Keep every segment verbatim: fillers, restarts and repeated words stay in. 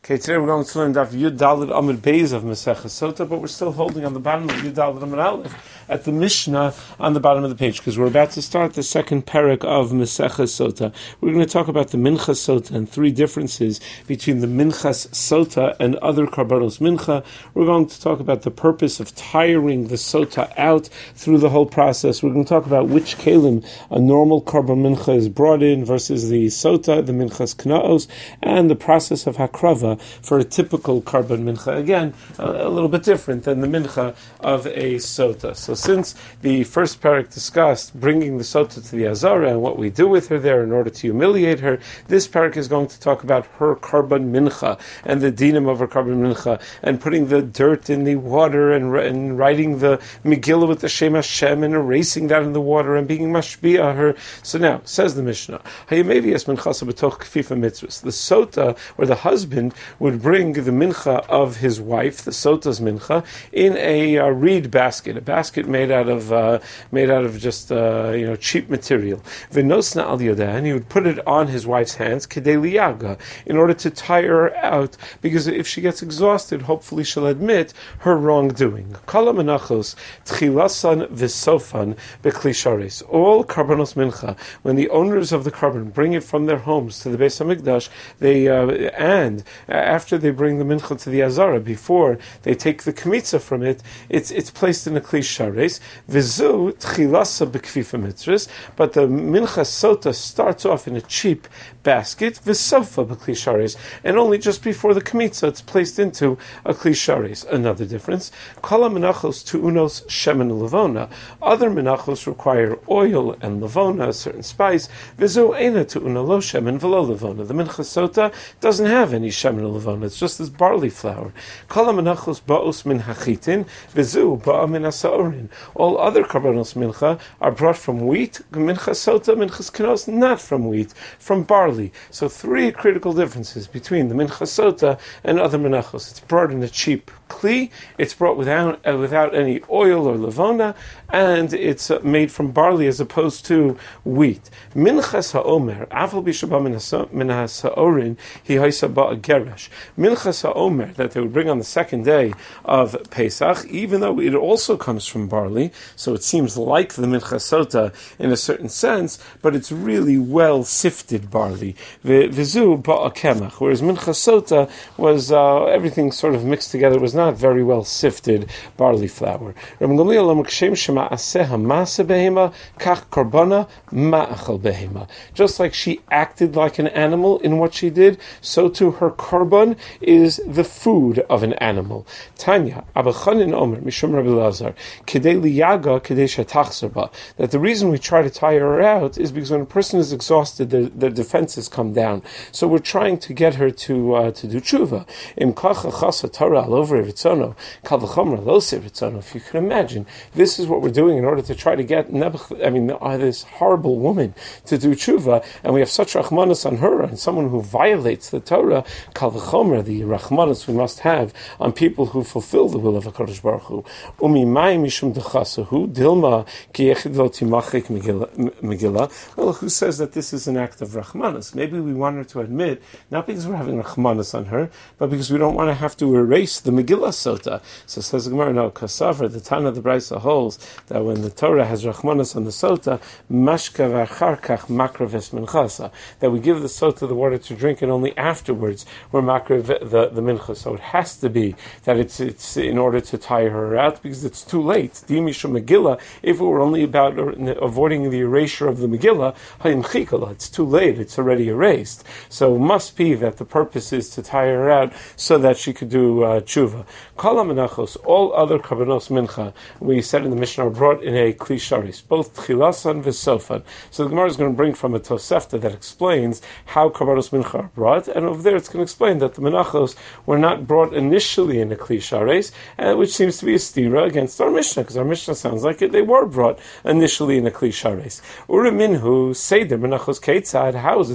Okay, today we're going to learn Daf Yud Daled Amud Beis of Maseches Sota, but we're still holding on the bottom of Yud Daled Amud Aleph at the Mishnah on the bottom of the page, because we're about to start the second parak of Maseches Sota. We're going to talk about the Minchas Sota and three differences between the Minchas Sota and other Karbanos Mincha. We're going to talk about the purpose of tiring the Sota out through the whole process. We're going to talk about which Kalim a normal Karban Mincha is brought in versus the Sota, the Minchas Knaos, and the process of Hakrava for a typical Karban Mincha. Again, a, a little bit different than the Mincha of a Sota. So since the first parak discussed bringing the Sota to the Azara and what we do with her there in order to humiliate her, this parak is going to talk about her Karban Mincha and the dinim of her Karban Mincha and putting the dirt in the water and, and writing the Megillah with the Shem Hashem and erasing that in the water and being mashbiah her. So now, says the Mishnah, the Sota, or the husband, would bring the mincha of his wife, the sota's mincha, in a uh, reed basket, a basket made out of uh, made out of just uh, you know cheap material. V'nosna al yodah, and he would put it on his wife's hands, kedei liyaga, in order to tire her out, because if she gets exhausted, hopefully she'll admit her wrongdoing. Kala menachos tchilasan v'sofan bekli shares. All karbanos mincha, when the owners of the karban bring it from their homes to the Beis Hamikdash, they uh, and after they bring the mincha to the Azara, before they take the kmitza from it, it's it's placed in a kli shares. Vizu tchilasa bekfifa mitzris, but the mincha sota starts off in a cheap basket, visofa bekli shares, and only just before the kmitza it's placed into a kli shares. Another difference: kala menachos tuunos shemen levona. Other menachos require oil and levona, a certain spice. Vizu ena tuuna lo shemen velo levona. The mincha sota doesn't have any shemen levona. It's just this barley flour. Kala menachos baos min hachitin, vizu ba'a min hasaorin. All other karbanos mincha are brought from wheat. Mincha sota, minchas knos, not from wheat, from barley. So three critical differences between the mincha sota and other menachos. It's brought in a cheap kli, it's brought without uh, without any oil or levona, and it's uh, made from barley as opposed to wheat. Minchas haomer, afal bishaba min hasaorin, hi haisa ba'a geresh. Minchas haomer, that they would bring on the second day of Pesach, even though it also comes from barley, so it seems like the minchas sota in a certain sense, but it's really well sifted barley. Vizu ba'a kemach, whereas minchas sota was uh, everything sort of mixed together, was not very well sifted barley flour. Just like she acted like an animal in what she did, so too her korban is the food of an animal. Tanya, Abachanin Omer, Mishum Rabbi Lazar, Kedei liyaga, Kedei shetachzor, that the reason we try to tire her out is because when a person is exhausted, their, their defenses come down. So we're trying to get her to uh, to do tshuva. Im kacha chasa Torah al over ritzono, kal v'chomer lo se ritzono. If you can imagine, this is what we're doing in order to try to get Nebuch, I mean, uh, this horrible woman to do tshuva, and we have such rachmanis on her, and someone who violates the Torah, kal v'chomer, the rachmanis we must have on people who fulfill the will of HaKadosh Baruch Hu. Umi mai mishum dechasahu dilma ki yechid lo timachik megillah. Well, who says that this is an act of rachmanis? Maybe we want her to admit, not because we're having rachmanis on her, but because we don't want to have to erase the Megillah Sota. So says the Gemara, no, Kasavar, the Tana of the Brisa holds that when the Torah has rachmanis on the Sota, mashka v'acharkach makraves minchasa, that we give the Sota the water to drink, and only afterwards we're makrav the, the mincha. So it has to be that it's it's in order to tire her out, because it's too late. Dimisha Megillah, if it were only about avoiding the erasure of the Megillah, it's too late, it's already erased. So it must be that the purpose is to tire her out so that she could do uh, tshuva. Kala menachos, all other karbanos mincha, we said in the Mishnah, are brought in a kli sharis, both tchilasan v'sofan. So the Gemara is going to bring from a Tosefta that explains how karbanos mincha are brought, and over there it's going to explain that the menachos were not brought initially in a kli sharis, uh, which seems to be a stira against our Mishnah, because our Mishnah sounds like it, they were brought initially in a kli sharis. Uraminhu seder menachos keitzad, how is it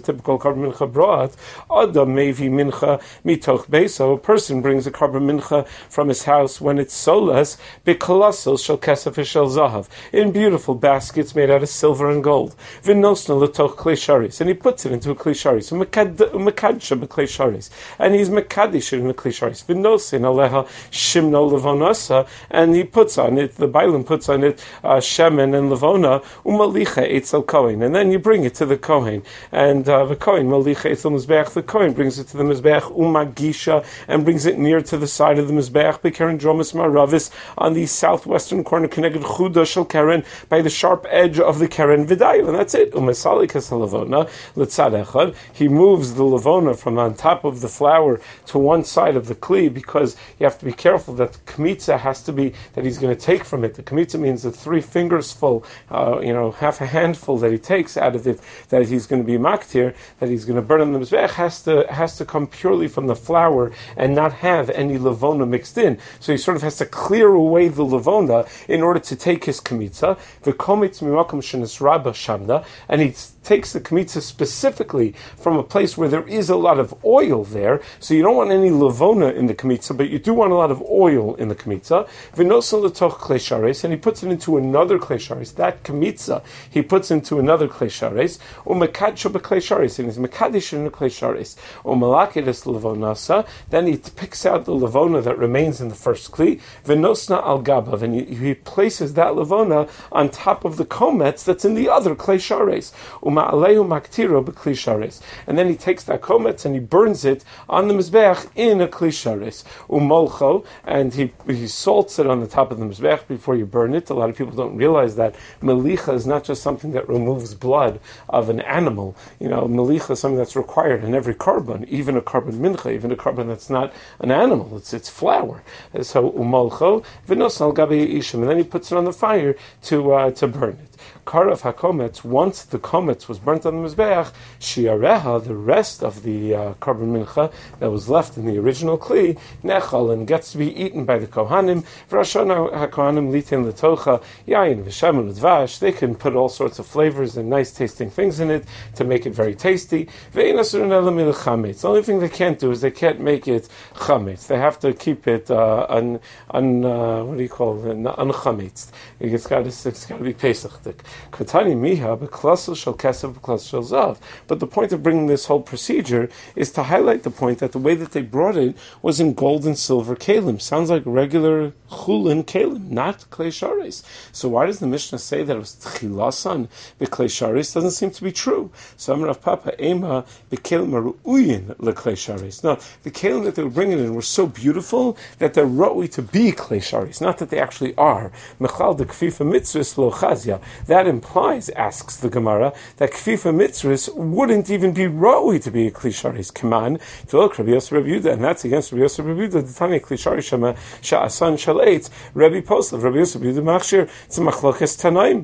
typical carbon mincha brought, Adam mevi mincha mitoch beso, a person brings a carbon mincha from his house when it's solas, b'kolossal shel kesef shel zahav, in beautiful baskets made out of silver and gold. V'nosna l'toch klei sharis, and he puts it into a klei sharis. Mekadsha b'klei sharis, and he's mekadish in the klei sharis. V'nosin aleha shimno levonosa, and he puts on it, the Bailam puts on it uh, shemen and levona, umalicha etzel kohen, and then you bring it to the kohen, and uh, the kohen malicha etzel mizbeach, the kohen brings it to the mizbeach, umagisha, and brings it near to the side of the mizbeach, b'keren dromis maravis, on the southwestern corner, connected chuda shel keren, by the sharp edge of the keren v'dayu, and that's it. Umasalikas levona l'tzad echad, he moves the levona from on top of the flour to one side of the kli, because you have to be careful that the kmitza has to be, that he's going to take from it. The kmitza means the three fingers full, uh, you know, half a handful that he takes out of it, that he's going to be maktir, that he's going to burn on the mizbech, has to has to come purely from the flour and not have any levona mixed in. So he sort of has to clear away the levona in order to take his kmitza. The komitz mimakom shenis rabba shamna, and he takes the kmitza specifically from a place where there is a lot of oil there. So you don't want any levona in the kmitza, but you do want a lot of oil in the kmitza. V'nosel l'toch klei sharis, and he puts it into another klei sharis. That kmitza he puts into another klei sharis. Umekadsho b'klei sharis, and he's mekadish in the klei sharis. Umalakedis levonasa, then he picks out the levona that remains in the first kli. V'nosna al gabav, and he, he places that levona on top of the komets that's in the other klei sharis. Uma'alehu maktiro b'klei sharis, and then he takes that komets and he burns it on the mizbeach in a klei sharis. Umolcho, and he he salts it on the top of the mizbeach before you burn it. A lot of people don't realize that melicha is not just something that removes blood of an animal. You know, melicha is something that's required in every carbon, even a carbon mincha, even a carbon that's not an animal. It's it's flour. So umolcho v'nos al gabi ishim, and then he puts it on the fire to uh, to burn it. Karav hakomets, once the komets was burnt on the mizbeach, shiareha, the rest of the uh, carbon mincha that was left in the original kli, nechal, and gets to be eaten by the kohanim. V'rashon hakohanim litin letocha yayin v'shem l'dvash. They can put all sorts of flavors and nice tasting things in it to make it very tasty. Ve'in asurin elam il chametz. The only thing they can't do is they can't make it chametz. They have to keep it uh, un, un uh, what do you call it, unchametz. It's got to it's got to be pesachdik. Katani miha b'klasel shel kesef b'klasel shel zav. But the point of bringing this whole procedure is to highlight the point that the way that they brought it was in gold and silver kalim. Sounds like regular chulin kalim, not klei sharis. So why does the Mishnah say that it was tchilasan b'klei sharis? Doesn't seem to be true. So Amar Rav Papa ema b'kelim ru'uyin leklei sharis. No, the kalim that they were bringing in were so beautiful that they're ru'ui to be klei sharis, not that they actually are. Mechal de kfifa mitzvahs lo chazia. That implies, asks the Gemara, that kfifa mitzvahs wouldn't even be ru'ui to be a klei sharis. Kaman to look Rabbi Yosef Rabbi Yehuda, and that's against Rabbi Yosef Rabbi Yehuda. The Tanya klei sharis shema sha'asan shalaitz. Rabbi Postlev, Rabbi Yosef Rabbi Yehuda machshir. It's a machlokes tanaim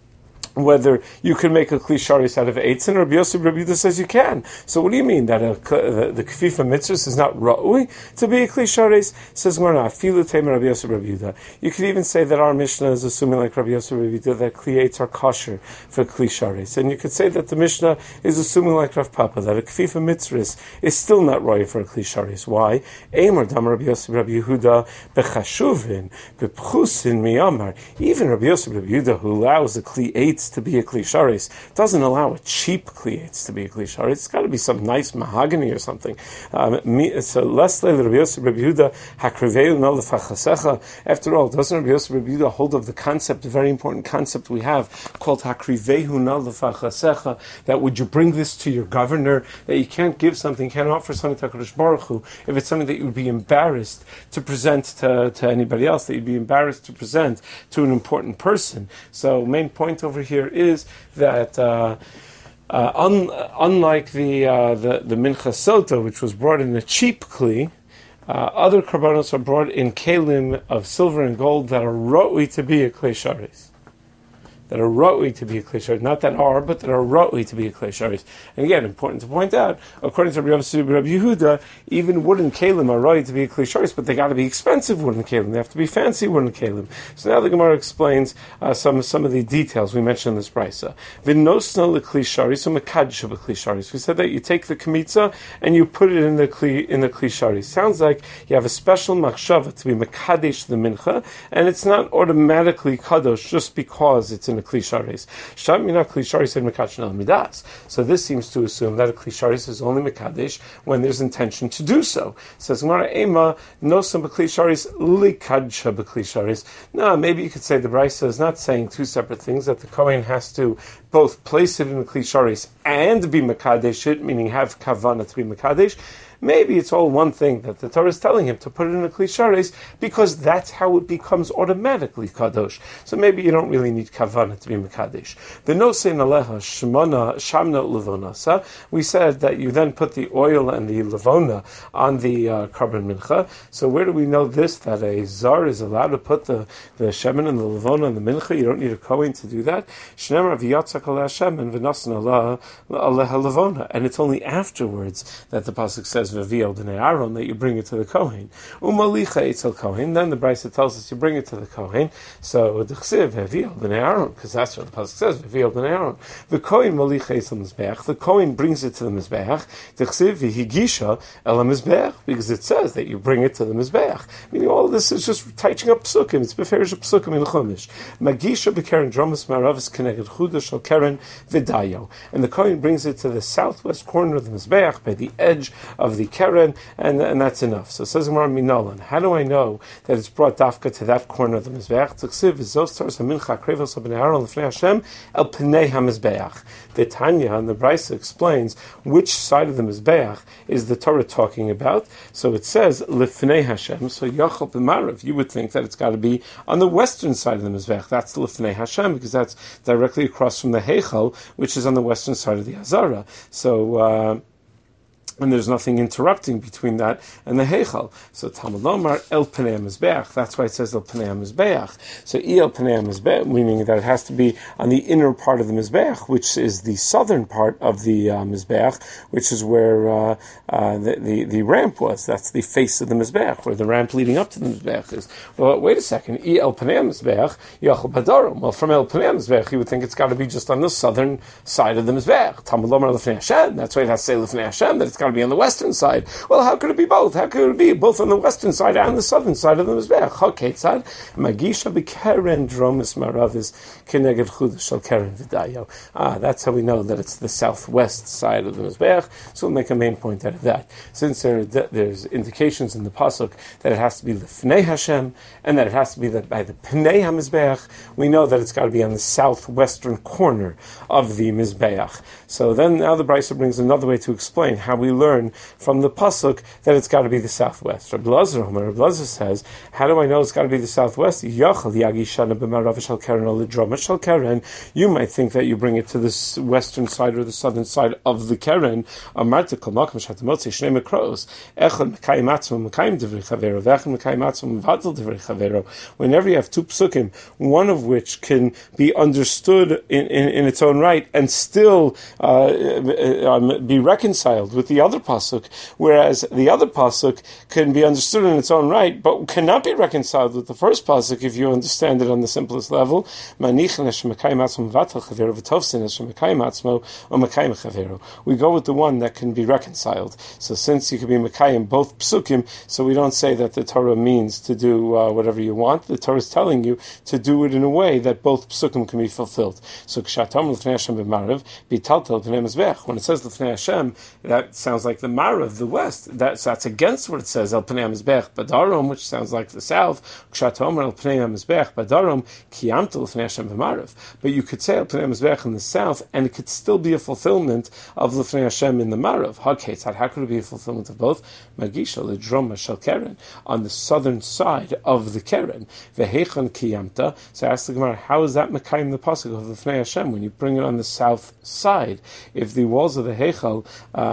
whether you can make a kli sharis out of eitzin, or Rabbi Yosef Rabbi Yehuda says you can. So what do you mean that a, the, the kfifa mitzvahs is not ra'ui to be a kli sharis? Says Gemara, afilu teim Rabbi Yosef Rabbi Yehuda. You could even say that our Mishnah is assuming, like Rabbi Yosef Rabbi Yehuda, that kli eitz are kosher for kli sharis, and you could say that the Mishnah is assuming, like Rav Papa, that a kfifa mitzvahs is still not ra'ui for a kli sharis. Why? Eimer dam Rabbi Yosef Rabbi Yehuda bechashuvin bepchusin miyamar. Even Rabbi Yosef Rabbi Yehuda, who allows a kli eitz to be a kli sharis, doesn't allow a cheap kli eitz to be a kli sharis. It's got to be some nice mahogany or something. Um, so less Rabbi Yosef Rabbi Yehuda hakriveu no lefachasecha. After all, doesn't Rabbi Yosef Rabbi Yehuda hold of the concept, a very important concept we have called hakriveu no lefachasecha? That would you bring this to your governor? That you can't give something, can't offer something to HaKadosh Baruch Hu if it's something that you would be embarrassed to present to, to anybody else, that you'd be embarrassed to present to an important person. So main point over here is that uh, uh, un, unlike the, uh, the the mincha sota, which was brought in a cheap kli, uh, other karbanos are brought in kalim of silver and gold that are ro'ui to be a klei sharis. that are ra'ui to be a Kli Sharis, not that are, but that are ra'ui to be a Kli Sharis. And again, important to point out, according to Rabbi Yehuda, even wooden kalim are ra'ui to be a Kli Sharis, but they got to be expensive wooden kalim. They have to be fancy wooden kalim. So now the Gemara explains uh, some some of the details we mentioned in this brisa. V'nosna l'Kli Sharis u'mekadsha b'Kli Sharis. We said that you take the kamitza and you put it in the Kli in the Kli Sharis. Sounds like you have a special machshava to be mekadesh the mincha, and it's not automatically kadosh just because it's in a Kli Sharis. Sham mina Kli Sharis and mekadesh al midas. So this seems to assume that a Kli Sharis is only mekadesh when there's intention to do so. Says Gemara ema nosna b'Kli Sharis likadsha b'Kli Sharis. No, maybe you could say the brisa is not saying two separate things, that the Kohen has to both place it in the Kli Sharis and be mekadesh it, meaning have kavana to be mekadesh. Maybe it's all one thing that the Torah is telling him to put it in a Kli Sharis because that's how it becomes automatically kadosh. So maybe you don't really need kavana to be mekadesh. V'nosein aleha shmona shamna levonasa. We said that you then put the oil and the levona on the uh, carbon mincha. So where do we know this? That a zar is allowed to put the the shemen and the levona on the mincha. You don't need a kohen to do that. Shnemar v'yatzak aleh shemen v'nosen aleha levona. And it's only afterwards that the pasuk says V'viel b'nei Aaron, that you bring it to the Kohen. Umalicha etzel Kohen. Then the Brisa tells us you bring it to the Kohen. So d'chsiv V'viel b'nei Aaron, because that's what the pasuk says. V'viel b'nei Aaron. The Kohen malicha etzel mizbeach. The Kohen brings it to the mizbeach. D'chsiv v'higisha el mizbeach, because it says that you bring it to the mizbeach. Meaning all of this is just touching up psukim. It's beferish psukim in Chumash. Magisha b'keren dromas maravis keneged chuda shel keren v'dayo. And the Kohen brings it to the southwest corner of the mizbeach by the edge of the Keren, and, and that's enough. So it says Gemara Minolan. How do I know that it's brought dafka to that corner of the Mizbeach? T'chsiv v'zostar samincha krevos b'nei Aaron l'fnei Hashem el pnei haMizbeach. The Tanya and the Brisa explains which side of the Mizbeach is the Torah talking about. So it says l'fnei Hashem. So Yachal b'marav, you would think that it's got to be on the western side of the Mizbeach. That's l'fnei Hashem because that's directly across from the Heichal, which is on the western side of the Hazara. So. Uh, And there's nothing interrupting between that and the Heichal. So Talmud Lomar El Pnei Mizbeach. That's why it says El Pnei Mizbeach. So I El Pnei Mizbeach, meaning that it has to be on the inner part of the Mizbeach, which is the southern part of the uh, Mizbeach, which is where uh, uh, the, the the ramp was. That's the face of the Mizbeach, where the ramp leading up to the Mizbeach is. Well, wait a second. I El Pnei Mizbeach Yachal Badarom. Well, from El Pnei Mizbeach, you would think it's got to be just on the southern side of the Mizbeach. Talmud Lomar L'fnei Hashem. That's why it has to say L'fnei Hashem. That it's got to be on the western side. Well, how could it be both? How could it be both on the western side and the southern side of the Mizbeach? Haketzad Magisha b'keren dromis maravis keneged chuda shel keren v'dayo. Ah, that's how we know that it's the southwest side of the Mizbeach. So we'll make a main point out of that. Since there, there's indications in the pasuk that it has to be l'fnei Hashem and that it has to be that by the pnei haMizbeach, we know that it's got to be on the southwestern corner of the Mizbeach. So then now the Brisa brings another way to explain how we learn from the pasuk that it's got to be the southwest. Rabbi Lazar, Rabbi Lazar says, how do I know it's got to be the southwest? You might think that you bring it to the western side or the southern side of the Keren. Whenever you have two psukim, one of which can be understood in, in, in its own right and still uh, um, be reconciled with the other pasuk, whereas the other pasuk can be understood in its own right, but cannot be reconciled with the first pasuk if you understand it on the simplest level. We go with the one that can be reconciled. So since you can be mekayim both psukim, so we don't say that the Torah means to do uh, whatever you want. The Torah is telling you to do it in a way that both psukim can be fulfilled. So when it says l'fnei Hashem, that sounds like the Marav, the west. That's that's against what it says El Pnei HaMizbech Badarom, which sounds like the south. El Pnei HaMizbech Badarom Kiyamta l'fnei Hashem b'Marav. But you could say El Pnei HaMizbech in the south, and it could still be a fulfillment of l'fnei Hashem in the Marav. Haketzad, how could it be a fulfillment of both? Magisha l'droma shel Keren, on the southern side of the Keren. Vehechon Kiyamta. So I asked the Gemara, how is that mekayim the pasuk of l'fnei Hashem when you bring it on the south side? If the walls of the Heichal um, and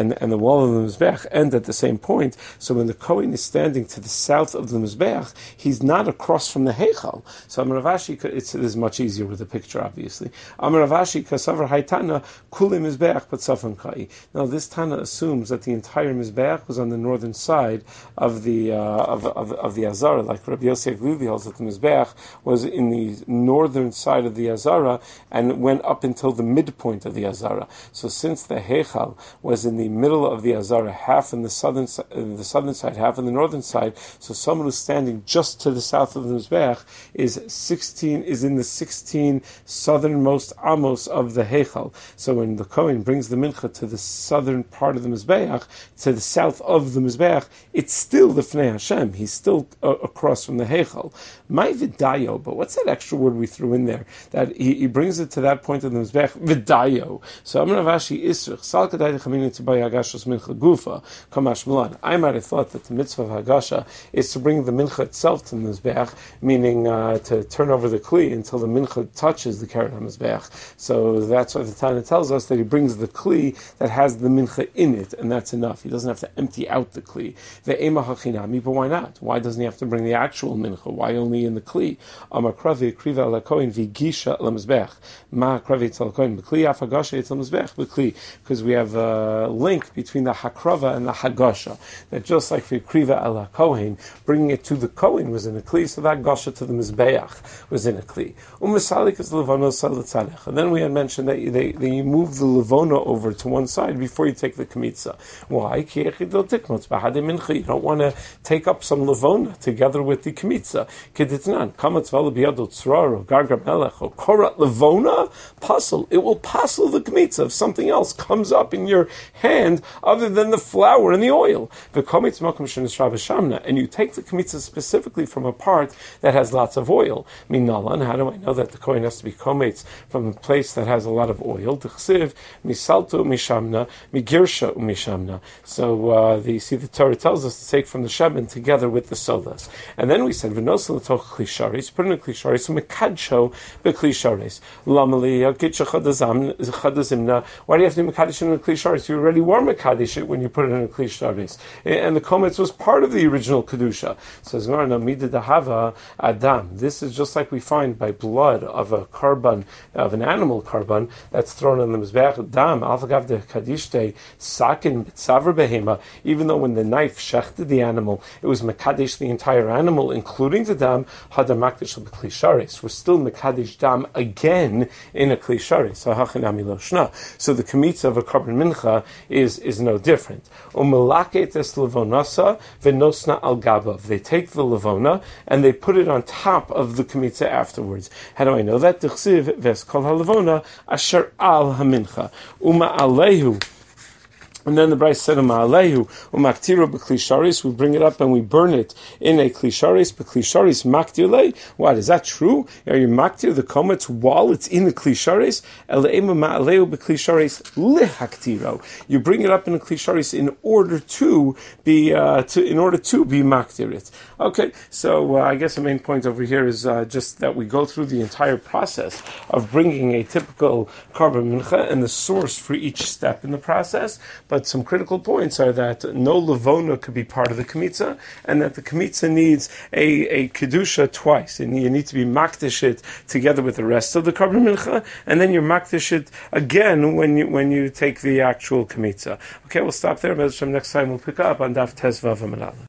and, and the wall of the Mizbeach end at the same point. So when the Kohen is standing to the south of the Mizbeach, he's not across from the Heichal. So Amar Rav Ashi, it's, it is much easier with the picture, obviously. Amar Rav Ashi, Kasavar Haitana, Kuli Mizbeach, but Safan Kai. Now this Tana assumes that the entire Mizbeach was on the northern side of the uh, of, of, of the Azara, like Rabbi Yosef Levi holds that the Mizbeach was in the northern side of the Azara and went up until the midpoint of the Azara. So since the Heichal was in the middle of the Azara, half in the southern uh, the southern side, half in the northern side, so someone who's standing just to the south of the Mizbeach is sixteen is in the sixteen southernmost amos of the Heichal. So when the Kohen brings the mincha to the southern part of the Mizbeach, to the south of the Mizbeach, it's still the Fnei Hashem. He's still uh, across from the Heichal. My vidayo, but what's that extra word we threw in there? That he, he brings it to that point of the Mizbeach, vidayo. So Amar Rav Ashi Isrich, Sal Kadai Dechaminu Tzibay Hagashos Mincha Gufa, Kamash Milan. I might have thought that the mitzvah of Hagasha is to bring the mincha itself to the Mizbeach, meaning uh, to turn over the kli until the mincha touches the Keren HaMizbeach. So that's why the Tana tells us that he brings the kli that has the mincha in it, and that's enough. He doesn't have to empty out the kli. The ema hachinami, but why not? Why doesn't he have to bring the actual mincha? Why only in the kli? Amar kravi kriva ala kohen vigisha la mizbech. Ma kravi tzal kohen b'kli af hagasha etzal mizbech b'kli. Because we have a link between the hakrava and the hagasha. That just like for kriva ala kohen, bringing it to the kohen was in a kli, so that gasha to the mizbeach was in a kli. Umisalik is levono salatzalech. And then we had mentioned that they, they move the levono over to one side before you take the kmitza. Why? You don't want to take up some levona together with the kmitza. Keditnan, kamatz vala biyado tzrar or gargar melech or korat levona puzzle. It will puzzle the kmitza if something else comes up in your hand other than the flour and the oil. The kamitz makom shenisra b'shamna, and you take the kmitza specifically from a part that has lots of oil. Minalan, how do I know that the kohen has to be kamitz from a place that has a lot of oil? T'chsiv misalto mishamna migirsha umishamna. So uh, the see the Torah tells us to take from the Sheben together with the sodas. And then we said, v'nosel l'toch klisharis, put in a klisharis, mekadsho beklisharis. Lamali yakitcha chadazimna. Why do you have to mekadesh in a klisharis? You already were mekadesh when you put it in a klisharis. And the kometz was part of the original kedusha. So Zmarna mida dahava adam. This is just like we find by blood of a carbon, of an animal carbon that's thrown on the mizbeach. Dam alfagav de kadishte sakin mitzaver behema. Even though when the knife shechted the animal, it was mekadesh the entire animal, including the dam, hadam makdish l'klisharis. We're still mekadesh dam again in a klisharis. So hachinami lo shna. So the kmitza of a carbon mincha is is no different. Umelaket es levonasa v'nosna al gabav. They take the levona and they put it on top of the kmitza afterwards. How do I know that? T'chsiv ves kol halevona asher al hamincha uma alehu. And then the Bryce said, "Ma'alehu u'maktiro b'klisharis." We bring it up and we burn it in a klisharis. B'klisharis maktirle. What, is that true? Are you maktir the kometz while it's in the klisharis? Ele'ema ma'alehu b'klisharis lihaktiro. You bring it up in a klisharis in order to be uh, to in order to be maktir it. Okay, so uh, I guess the main point over here is uh, just that we go through the entire process of bringing a typical carbon mincha and the source for each step in the process. But some critical points are that no levona could be part of the kmitza, and that the kmitza needs a, a kedusha twice. And you need to be makdish it together with the rest of the carbon mincha, and then you're makdish it again when you when you take the actual kmitza. Okay, we'll stop there. Next time we'll pick up on Daf Tezvav Amalal.